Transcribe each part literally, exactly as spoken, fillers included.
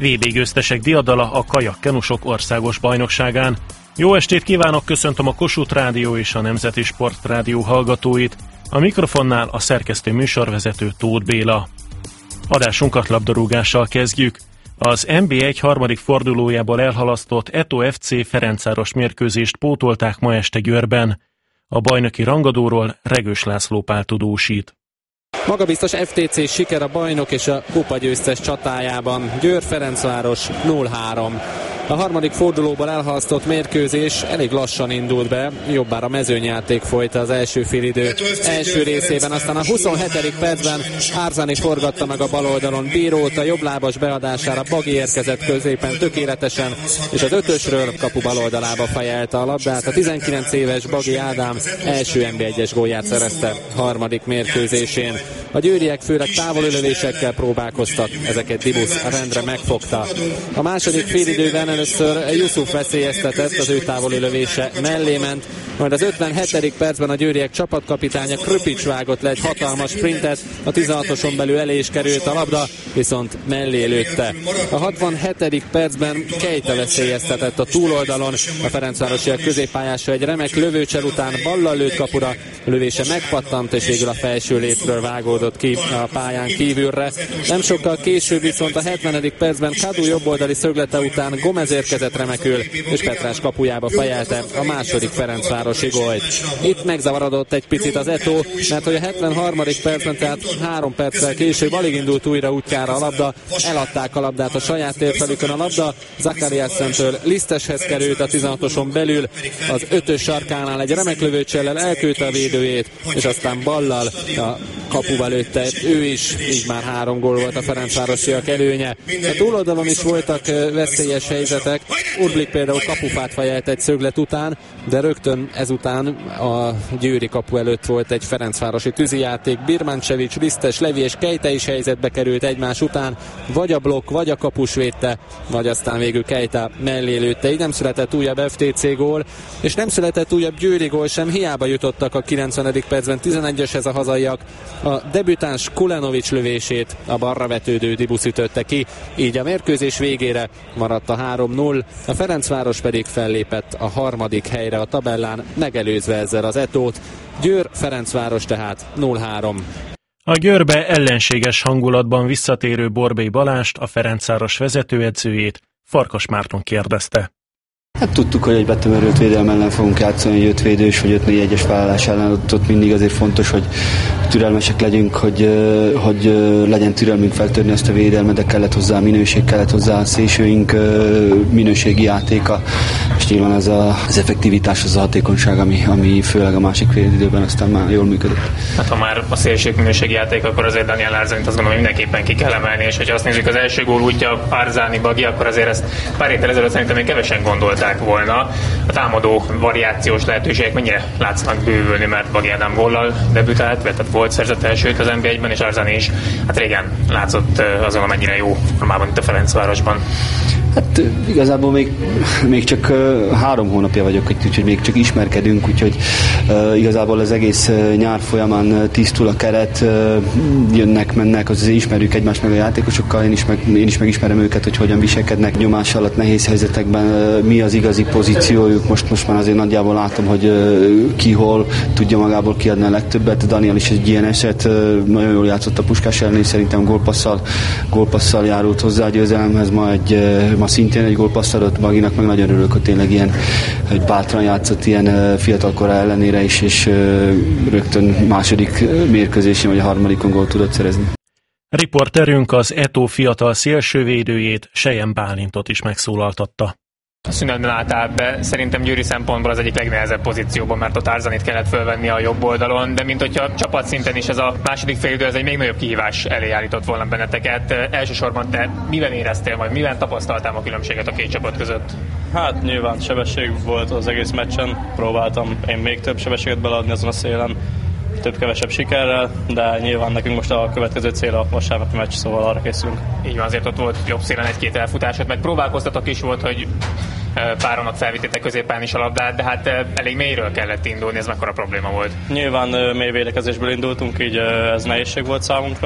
vé bé győztesek diadala a kajakkenusok országos bajnokságán. Jó estét kívánok, köszöntöm a Kossuth Rádió és a Nemzeti Sportrádió hallgatóit. A mikrofonnál a szerkesztő műsorvezető Tóth Béla. Adásunkat labdarúgással kezdjük. Az en bé egy harmadik fordulójából elhalasztott é té o ef cé Ferencváros mérkőzést pótolták ma este Győrben. A bajnoki rangadóról Regős László Pál tudósít. Magabiztos ef té cé siker a bajnok és a kupagyőztes csatájában. Győr-Ferencváros nulla három. A harmadik fordulóból elhalasztott mérkőzés elég lassan indult be, jobbára mezőnyjáték folyt az első félidő első részében, aztán a huszonhetedik percben Árzani forgatta meg a bal oldalon Bírót, a jobblábas beadására Bagi érkezett középen tökéletesen, és az ötösről kapu bal oldalába fejelte a labdát. A tizenkilenc éves Bagi Ádám első en bé egyes gólját szerezte harmadik mérkőzésén. A győriek főleg távolülésekkel próbálkoztak, ezeket Dibusz rendre megfogta. A második félidőben először Jusuf veszélyeztetett, az ő távolülövése mellé ment, majd az ötvenhetedik percben a győriek csapatkapitánya Kröpics vágott le egy hatalmas sprintet, a tizenhatoson belül elé is került a labda, viszont mellé lőtte. A hatvanhetedik percben Kejta veszélyeztetett a túloldalon, a ferencvárosiak középpályása egy remek lövőcsel után ballal lőtt kapura, lövése megpattant, és végül a felső létről vágódott ki a pályán kívülre. Nem sokkal később viszont a hetvenedik percben Kadu jobboldali szöglete után Gomez érkezett remekül, és Petrás kapujába fejelte a második ferencvárosi gólt. Itt megzavarodott egy picit az é té o, mert hogy a hetvenharmadik percben, tehát három perccel később alig indult újra útjára a labda, eladták a labdát a saját térfelükön, a labda Zakariasszentől Liszteshez került a tizenhatoson belül, az ötös sarkánál egy remek lövőcsellel elküldte a védőjét, és aztán ballal a kapuba lőtte ő is, így már három gól volt a ferencvárosiak előnye. A túloldalon is voltak veszélyes helyzetek, Urblik például kapufát fejelt egy szöglet után, de rögtön ezután a győri kapu előtt volt egy ferencvárosi tűzijáték, Birmancevic, Lisztes, Levi és Kejta is helyzetbe került egymás után, vagy a blokk, vagy a kapus védte, vagy aztán végül Kejta mellé lőtte, így nem született újabb ef té cé gól, és nem született újabb győri gól sem, hiába jutottak a kilencvenedik percben tizenegyeshez a hazaiak. A debütáns Kulenovics lövését a balra vetődő Dibusz ütötte ki, így a mérkőzés végére maradt a három null, a Ferencváros pedig fellépett a harmadik helyre a tabellán, megelőzve ezzel az é té ót. Győr-Ferencváros tehát nulla három. A Győrbe ellenséges hangulatban visszatérő Borbély Balást, a Ferencváros vezetőedzőjét Farkas Márton kérdezte. Hát tudtuk, hogy egy betömörült védelem ellen fogunk játszani, egy öt védős vagy öt négy egyes vállalás ellen, ott, ott mindig azért fontos, hogy türelmesek legyünk, hogy, hogy legyen türelmünk feltörni ezt a védelmet, de kellett hozzá minőség, kellett hozzá a szélsőink minőségi játéka, és nyilván ez a, az effektivitás, az a hatékonyság, ami, ami főleg a másik fél időben aztán már jól működött. Hát ha már a szélsők minőségi játék, akkor azért Daniel Árzanit azt gondolom, hogy mindenképpen ki kell emelni, és hogyha azt nézzük, az első gól útja Árzani Bagi, akkor azért ezt pár héttel ezelőtt szerintem még kevesen gondolták volna. A támadó variációs lehetőségek mennyire látszanak bővülni, mert Bagi Ádám góllal debütált, tehát volt szerzett elsőt az en bé egyben, és Árzani is hát régen látszott azon, mennyire jó formában itt a Ferencvárosban. Hát igazából még, még csak uh, három hónapja vagyok, úgyhogy még csak ismerkedünk, úgyhogy uh, igazából az egész uh, nyár folyamán tisztul a keret, uh, jönnek, mennek, azért ismerjük egymást meg a játékosokkal, én is, meg, én is megismerem őket, hogy hogyan viselkednek nyomás alatt, nehéz helyzetekben, uh, mi az igazi pozíciójuk, most, most már azért nagyjából látom, hogy uh, ki hol tudja magából kiadni a legtöbbet, Daniel is egy ilyen eset, uh, nagyon jól játszott a Puskás ellen, szerintem gólpasszal, gólpasszal járult hozzá a győzelemhez, ma egy uh, ma szintén egy gólpaszt adott Baginak, meg nagyon örülök, hogy tényleg ilyen, hogy bátran játszott ilyen fiatalkora ellenére is, és rögtön második mérkőzésén vagy a harmadikon gólt tudott szerezni. Riporterünk az é té o fiatal szélsővédőjét, Sejem Bálintot is megszólaltatta. A szünetben álltál be, szerintem győri szempontból az egyik legnehezebb pozícióban, mert ott Árzanit kellett fölvenni a jobb oldalon, de mint hogyha csapatszinten is ez a második félidő, ez egy még nagyobb kihívás elé állított volna benneteket. Elsősorban te miben éreztél, majd miben tapasztaltál a különbséget a két csapat között? Hát nyilván sebesség volt az egész meccsen, próbáltam én még több sebességet beleadni azon a szélen, több-kevesebb sikerrel, de nyilván nekünk most a következő cél a vasárnapi meccs, szóval arra készülünk. Így van, azért ott volt jobb szélen egy-két elfutásod, meg próbálkoztatok is volt, hogy páronnak felvittétek középen is a labdát, de hát elég mélyről kellett indulni, ez mekkora probléma volt? Nyilván mély védekezésből indultunk, így ez nehézség volt számunkra,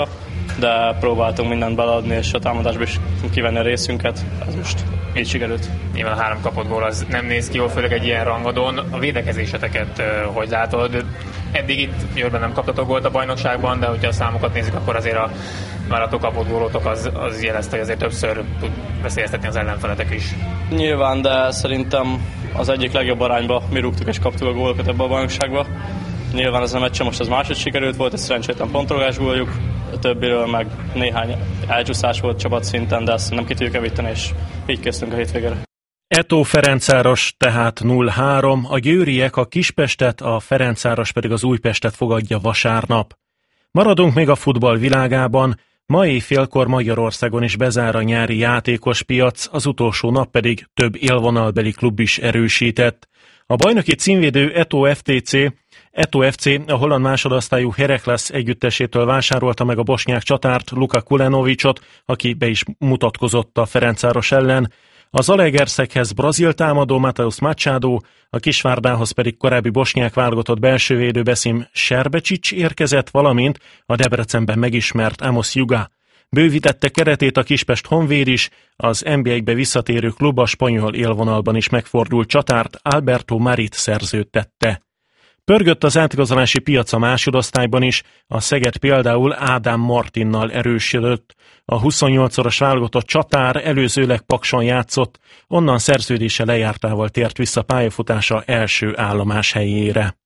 de próbáltunk mindent beleadni, és a támadásba is kivenni a részünket. Ez most így sikerült. Nyilván a három kapott gól az nem néz ki jól, főleg egy ilyen rangadón. A védekezéseteket hogy látod? Eddig itt Győrben nem kaptatok gólt a bajnokságban, de hogyha a számokat nézzük, akkor azért a várató kapott gólotok az, az jelezte, hogy azért többször tud veszélyeztetni az ellenfeletek is. Nyilván, de szerintem az egyik legjobb arányba mi rúgtuk és kaptuk a gólokat ebbe a bajnokságba. Nyilván ez a meccse most az máshogy sikerült, volt egy szerencsétlen pontrogás góljuk, a többiről meg néhány elcsúszás volt csapatszinten, de ezt nem ki tudjuk javítani, és így kezdtünk a hétvégére. Eto Ferencváros tehát nulla három, a győriek a Kispestet, a Ferencváros pedig az Újpestet fogadja vasárnap. Maradunk még a futball világában, ma éjfélkor Magyarországon is bezár a nyári játékos piac, az utolsó nap pedig több élvonalbeli klub is erősített. A bajnoki címvédő Eto ef té cé, Eto ef cé a holland másodosztályú Heracles együttesétől vásárolta meg a bosnyák csatárt, Luka Kulenovicsot, aki be is mutatkozott a Ferencváros ellen. Az Zalaegerszeghez brazil támadó Mateusz Machado, a Kisvárdához pedig korábbi bosnyák válogatott belsővédő Besim Serbecsics érkezett, valamint a Debrecenben megismert Amos Juga. Bővítette keretét a Kispest Honvéd is, az en bé egy-be visszatérő klub a spanyol élvonalban is megfordult csatárt Alberto Marit szerződtette. Pörgött az átigazolási piac a másodosztályban is, a Szeged például Ádám Martinnal erősödött. A huszonnyolcszoros válogatott csatár előzőleg Pakson játszott, onnan szerződése lejártával tért vissza pályafutása első állomás helyére.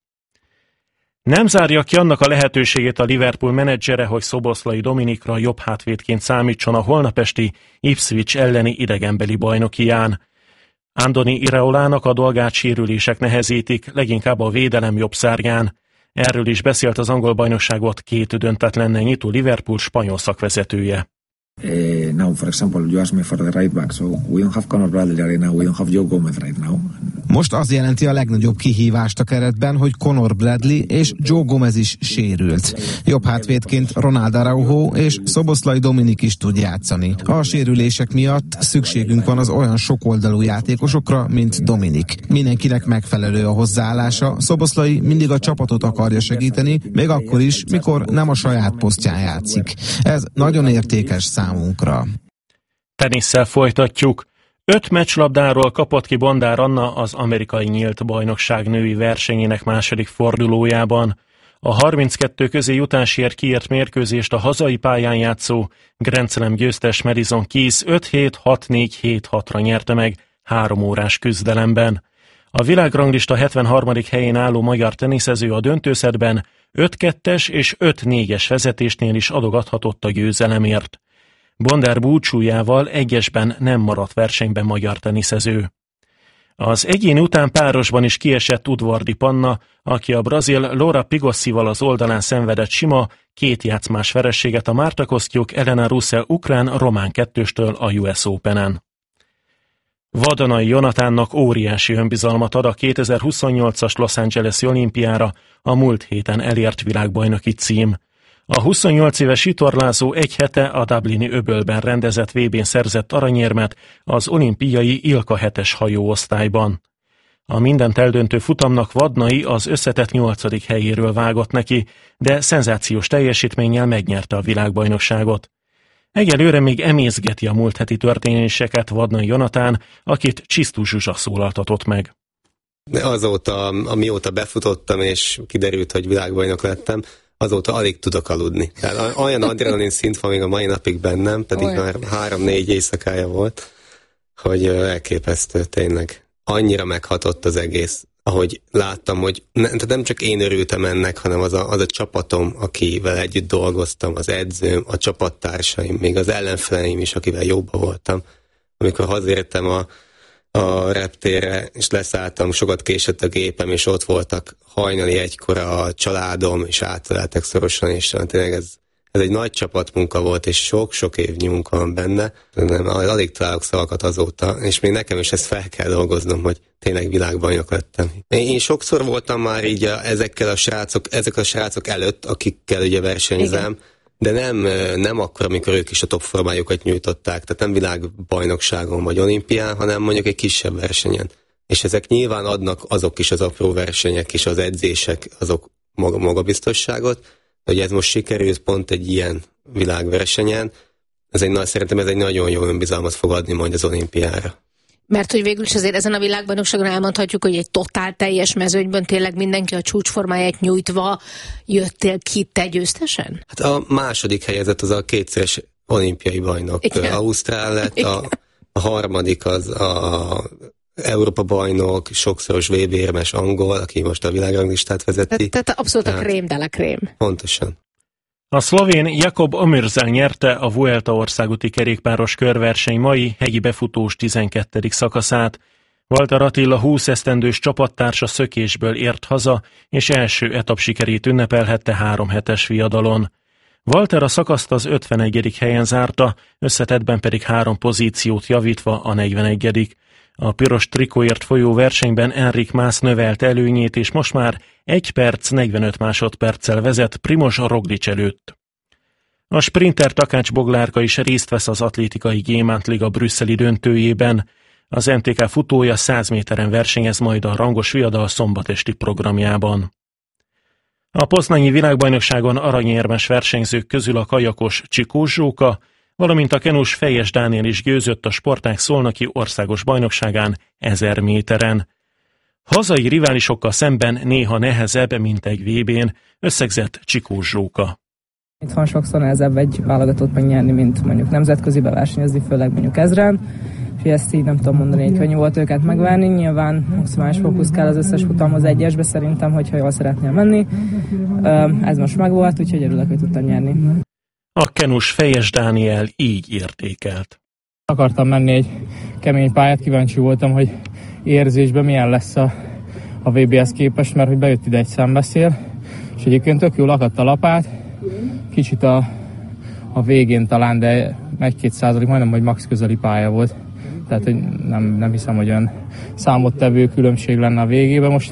Nem zárja ki annak a lehetőségét a Liverpool menedzsere, hogy Szoboszlai Dominikra jobb hátvédként számítson a holnapesti Ipswich elleni idegenbeli bajnokián. Andoni Iraolának a dolgát sérülések nehezítik, leginkább a védelem jobb szárnyán. Erről is beszélt az angol bajnokságot két döntetlennel nyitó Liverpool spanyol szakvezetője. Uh, now, for example, you asked me for the right back, so we don't have Conor Bradley right now, we don't have Joe Gomez right now. Most az jelenti a legnagyobb kihívást a keretben, hogy Conor Bradley és Joe Gomez is sérült. Jobb hátvédként Ronald Araujo és Szoboszlai Dominik is tud játszani. A sérülések miatt szükségünk van az olyan sokoldalú játékosokra, mint Dominik. Mindenkinek megfelelő a hozzáállása, Szoboszlai mindig a csapatot akarja segíteni, még akkor is, mikor nem a saját posztján játszik. Ez nagyon értékes szám. Számunkra. Tenisszel folytatjuk. Öt meccslabdáról kapott ki Bondár Anna az amerikai nyílt bajnokság női versenyének második fordulójában. A harminckettő közé jutásért kiírt mérkőzést a hazai pályán játszó Grand Slam győztes Madison Keys öt hét hat négy hét hatra nyerte meg három órás küzdelemben. A világranglista hetvenharmadik helyén álló magyar teniszező a döntőszetben öt kettes és öt négyes vezetésnél is adogathatott a győzelemért. Bondár búcsújával egyesben nem maradt versenyben magyar teniszező. Az egyén után párosban is kiesett Udvardi Panna, aki a brazil Laura Pigossival az oldalán szenvedett sima, két játszmás vereséget a Márta Kosztjuk Elena Russell ukrán román kettőstől a u es Openen. Vadonai Jonatánnak óriási önbizalmat ad a kétezer-huszonnyolcas Los Angeles-i olimpiára a múlt héten elért világbajnoki cím. A huszonnyolc éves vitorlázó egy hete a dublini öbölben rendezett vé bén szerzett aranyérmet az olimpiai Ilka hetes hajóosztályban. A mindent eldöntő futamnak Vadnai az összetett nyolcadik helyéről vágott neki, de szenzációs teljesítménnyel megnyerte a világbajnokságot. Egyelőre még emészgeti a múlt heti történéseket Vadnai Jonatán, akit Csisztú Zsuzsa szólaltatott meg. Azóta, amióta befutottam és kiderült, hogy világbajnok lettem, azóta alig tudok aludni. Tehát olyan adrenalin szint van még a mai napig bennem, pedig olyan. Már három-négy éjszakája volt, hogy elképesztő tényleg. Annyira meghatott az egész, ahogy láttam, hogy ne, tehát nem csak én örültem ennek, hanem az a, az a csapatom, akivel együtt dolgoztam, az edzőm, a csapattársaim, még az ellenfeleim is, akivel jobban voltam. Amikor hazértem a a reptérre, és leszálltam, sokat késett a gépem, és ott voltak hajnali egykor a családom, és átöleltek szorosan, és tényleg ez, ez egy nagy csapatmunka volt, és sok-sok évnyi munka van benne. Nem, alig találok szavakat azóta, és még nekem is ezt fel kell dolgoznom, hogy tényleg világbajnok lettem. Én sokszor voltam már így a, ezekkel a srácok, ezek a srácok előtt, akikkel ugye versenyzem, de nem, nem akkor, amikor ők is a top formájukat nyújtották, tehát nem világbajnokságon vagy olimpián, hanem mondjuk egy kisebb versenyen. És ezek nyilván adnak azok is az apró versenyek és az edzések, azok magabiztosságot, hogy ez most sikerült pont egy ilyen világversenyen, ez egy, szerintem ez egy nagyon jó önbizalmat fog adni majd az olimpiára. Mert hogy végül is azért ezen a világbajnokságon elmondhatjuk, hogy egy totál teljes mezőnyben tényleg mindenki a csúcsformáját nyújtva jöttél ki, te győztesen? Hát a második helyezett az a kétszeres olimpiai bajnok. Igen. Ausztrál lett, a, a harmadik az a Európa bajnok, sokszoros vé bé-érmes angol, aki most a világranglistát vezeti. Tehát abszolút a krém de la krém. Pontosan. A szlovén Jakub Omirzel nyerte a Vuelta országúti kerékpáros körverseny mai hegyi befutós tizenkettedik szakaszát. Walter Attila húsz esztendős csapattársa szökésből ért haza, és első etap sikerét ünnepelhette három hetes viadalon. Walter a szakaszt az ötvenegyedik helyen zárta, összetettben pedig három pozíciót javítva a negyvenegyedik A piros trikóért folyó versenyben Enric Mas növelt előnyét, és most már egy perc negyvenöt másodperccel vezet Primož Roglič előtt. A sprinter Takács Boglárka is részt vesz az atlétikai Gyémánt Liga brüsszeli döntőjében. Az em té ká futója száz méteren versenyez majd a rangos viadal szombatesti programjában. A poznanyi világbajnokságon aranyérmes versenyzők közül a kajakos Csikós Zsóka, valamint a kenus Fejes Dániel is győzött a sportág szolnoki országos bajnokságán ezer méteren. Hazai riválisokkal szemben néha nehezebb, mint egy vé bén, összegzett Csikós Zsóka. Itthon sokszor nehezebb egy válogatót megnyerni, mint mondjuk nemzetközibe versenyezni, főleg mondjuk ezren. És ezt így nem tudom mondani, hogy könnyű volt őket megvárni. Nyilván maximális fókusz kell az összes futamhoz egyesbe szerintem, hogyha jól szeretnél menni. Ez most megvolt, úgyhogy örülök, hogy tudtam nyerni. A kenus Fejes Dániel így értékelt. Akartam menni egy kemény pályát, kíváncsi voltam, hogy érzésben milyen lesz a, a vé béhez képest, mert hogy bejött ide egy szembeszél, és egyébként tök jól akadt a lapát, kicsit a, a végén talán, de egy-két százalék, majdnem, hogy max közeli pálya volt. Tehát hogy nem, nem hiszem, hogy olyan számottevő különbség lenne a végében most.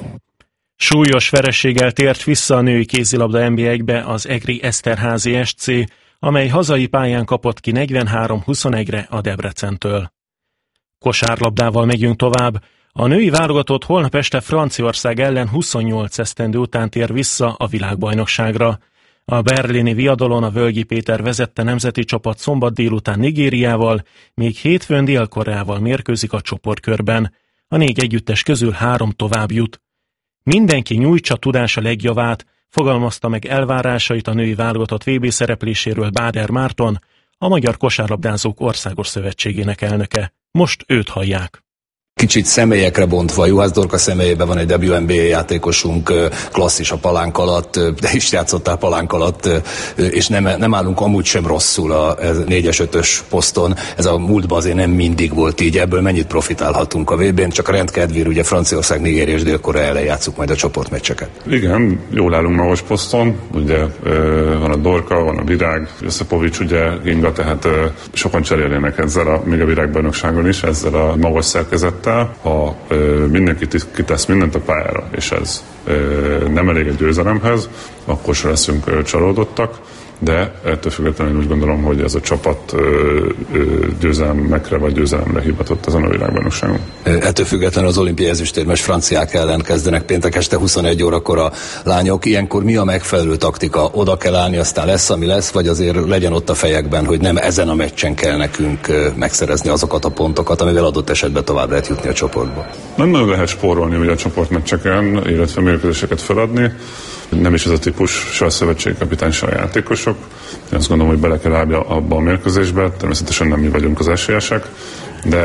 Súlyos vereséggel tért vissza a női kézilabda en bé egybe az egri Eszterházy es cé, amely hazai pályán kapott ki negyvenhárom huszonegyre a Debrecentől. Kosárlabdával megyünk tovább. A női válogatott holnap este Franciaország ellen huszonnyolc esztendő után tér vissza a világbajnokságra. A berlini viadalon a Völgyi Péter vezette nemzeti csapat szombat délután Nigériával, még hétfőn Dél-Koreával mérkőzik a csoportkörben. A négy együttes közül három tovább jut. Mindenki nyújtsa tudása legjavát, fogalmazta meg elvárásait a női válogatott vé bé szerepléséről Báder Márton, a Magyar Kosárlabdázók Országos Szövetségének elnöke. Most őt hallják. Kicsit személyekre bontva, Juhász Dorka személyében van egy dupla vé en bé á játékosunk, klasszis a palánk alatt, de is játszottál palánk alatt, és nem, nem állunk amúgy sem rosszul a négyes ötös poszton. Ez a múltban azért nem mindig volt így, ebből mennyit profitálhatunk a vé bén, csak a rendkedvér, ugye Franciaország, Nigéria és Dél-Korea ellen játsszuk majd a csoportmeccseket. Igen, jól állunk magas poszton, ugye van a Dorka, van a Virág, Joszepovics, ugye Inga, tehát sokan cserélnének ezzel a, még a világbajnokságon is, ezzel a magas szerkezettel. Ha ö, mindenki kitesz mindent a pályára, és ez ö, nem elég egy győzelemhez, akkor se leszünk ö, csalódottak, de ettől függetlenül úgy gondolom, hogy ez a csapat ö, ö, győzelemekre vagy győzelemre hivatott ezen a világbajnokságon. Ettől függetlenül az olimpiai ezüstérmes franciák ellen kezdenek péntek este huszonegy órakor a lányok. Ilyenkor mi a megfelelő taktika? Oda kell állni, aztán lesz, ami lesz, vagy azért legyen ott a fejekben, hogy nem ezen a meccsen kell nekünk megszerezni azokat a pontokat, amivel adott esetben tovább lehet jutni a csoportba? Nem nagyon lehet spórolni ugye a csoportmeccseken, illetve mérkőzéseket feladni. Nem is ez a típus, se a szövetségkapitány, se a játékosok. Én azt gondolom, hogy bele kell állni abba a mérkőzésbe, természetesen nem mi vagyunk az esélyesek,